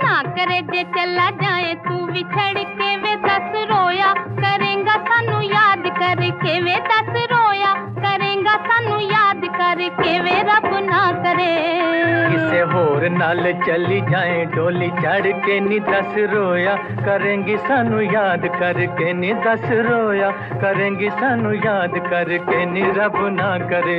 ना करे जे चला जाए तू विछड़ के वे दस रोया करेंगा सानू याद करके वे दस रोया करेंगा सानू याद करके वे रब ना करे किसे होर नाल चली जाए डोली चढ़ के नी दस रोया करेंगी सानू याद करके नी दस रोया करेंगी सानू याद करके नी रब ना करे।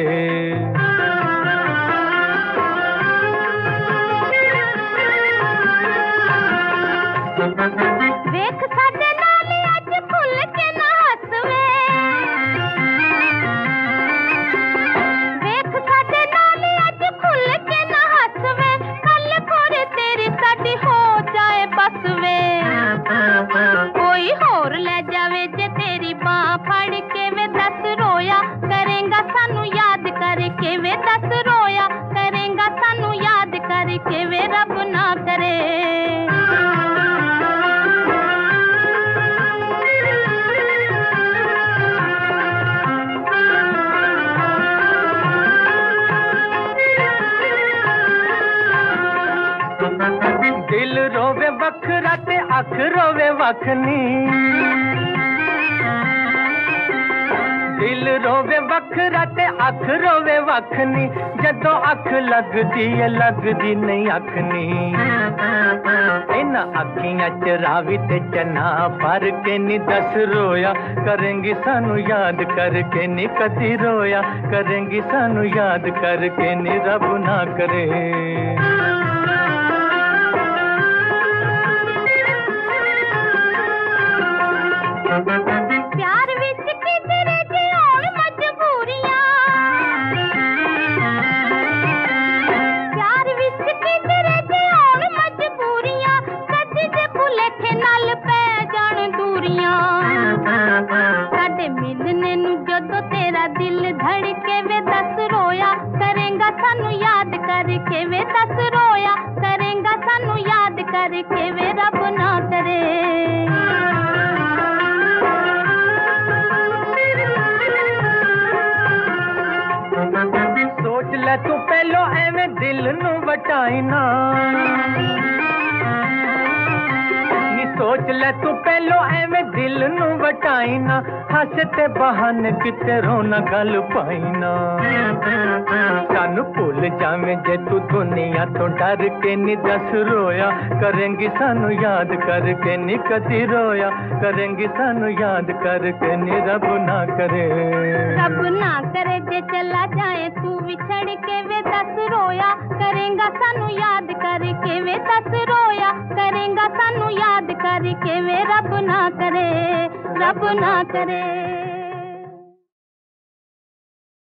वेख साडे नाल अज खुल के ना हसवे वेख साडे नाल अज खुल के ना हसवे कल कोर तेरी साडी हो जाए बसवे कोई होर ले जावे जे तेरी बाह फड़ के वे दस रोया करेंगा सानू याद करके वे दस रोया करेंगा सानू याद करके वे रब ना करे। दिल रोवे वखरा ते अख रोवे वखनी दिल रोवे वखरा ते अख रोवे वखनी जदों अख लगदी है लगदी नहीं अखनी इन्हां अखियां च रावी ते चना भर के नी दस रोया करेंगी सानू याद करके नी कदी रोया करेंगी सानू याद करके नी रब ना करे। प्यार विच किधरे जे होण मजबूरियां प्यार विच किधरे जे होण मजबूरियां कदी जे भुलेखे नाल पै जाण दूरियां साडे मिलने नू जदों तेरा दिल धड़के वे दस रोया करेंगा सानू याद करके वे दस रोया करेंगा सानू याद करके वे रब ना करे। सोच ले तू पहलो एवें दिल नू वटाई ना नी सोच ले तू पहलो एवें दिल नू वटाई ना हस ते बहाने किते रोना गल पाई ना सानू भुल जावें जे तू दुनिया तो डर के नी दस रोया करेंगी सानू याद करके नी कदी रोया करेंगी सानू याद करके नी रब ना करे जे चला जाए तू विछड़ के वे दस रोया करेंगा सानू याद करके वे दस रोया करेंगा सानू याद करके वे रब ना करे।